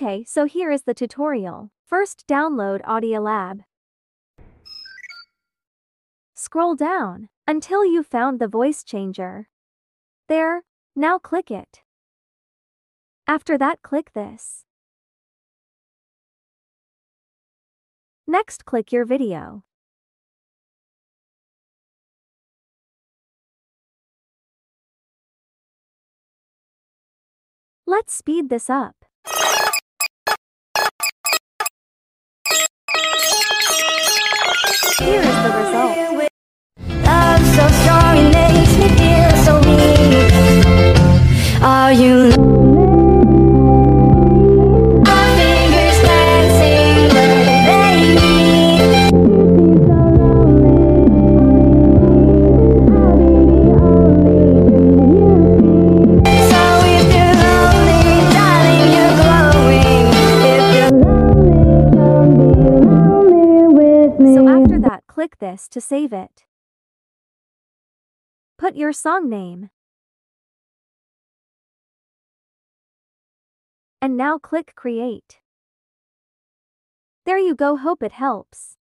Okay, so here is the tutorial. First, download Audiolab. Scroll down until you found the voice changer. There, now click it. After that, click this. Next, click your video. Let's speed this up. Here is the result. Love so strong, it makes me feel so weak. Are you our fingers dancing, but they meet. So if you're lonely, darling, you're glowing. If you're lonely, come be lonely with me. So after that, click this to save it. Put your song name. And now click create. There you go, hope it helps.